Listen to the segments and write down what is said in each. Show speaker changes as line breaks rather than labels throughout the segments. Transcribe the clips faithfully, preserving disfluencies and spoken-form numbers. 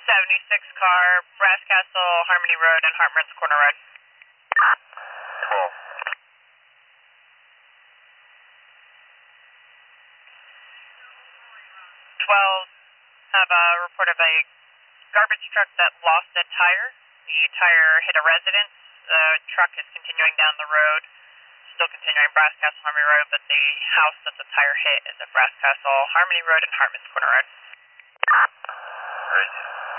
seventy-six car, Brass Castle, Harmony Road, and Hartman's Corner Road.
twelve.
twelve, have a report of a garbage truck that lost a tire. The tire hit a residence. The truck is continuing down the road, still continuing Brass Castle, Harmony Road, but the house that the tire hit is at Brass Castle, Harmony Road, and Hartman's Corner Road.
Right.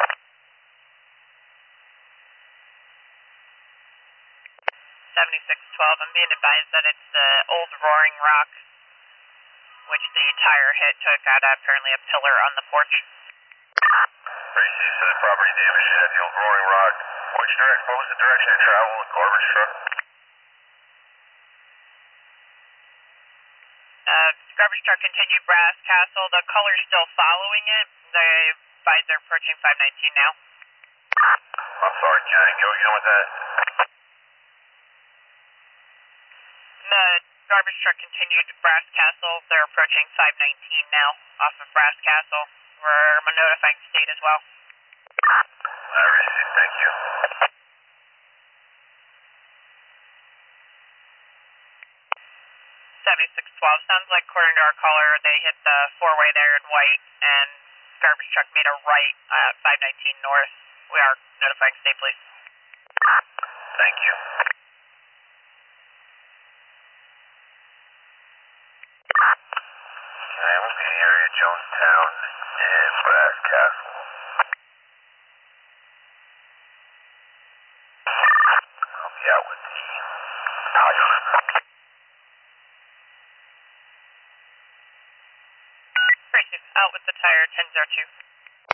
seventy-six twelve, I'm being advised that it's the old Roaring Rock, which the tire hit took out apparently a pillar on the porch.
Three C said property damage at the old Roaring Rock. Which direct, what was the direction of travel with garbage truck?
Uh, garbage truck continued Brass Castle. The color's still following it. They advise they're approaching five nineteen now.
I'm sorry, can I go again with that?
The garbage truck continued Brass Castle. They're approaching five nineteen now off of Brass Castle. We're notifying state as well.
I received, thank you.
seventy-six twelve, sounds like according to our caller, they hit the four-way there in white, and garbage truck made a right at five nineteen north. We are notifying state police.
Thank you. Okay, we'll be in the area of Jonestown and Brass Castle. I'll be out with the tire.
Out with the tire, ten oh two.